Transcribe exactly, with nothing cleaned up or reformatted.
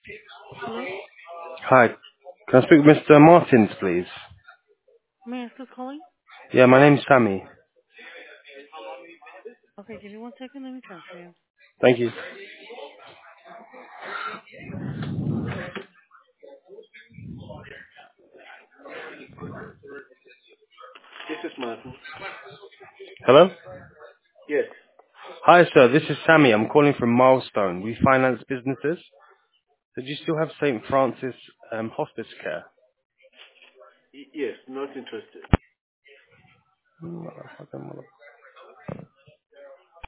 Hello? Hi. Can I speak with Mister Martins, please? May I ask who's calling? Yeah, my name's Sammy. Okay, give me one second. Let me transfer you. Thank you. This is Martin. Hello? Yes. Hi, sir. This is Sammy. I'm calling from Milestone. We finance businesses. So do you still have Saint Francis um, Hospice Care? Y- yes, not interested. Motherfucker, motherfucker.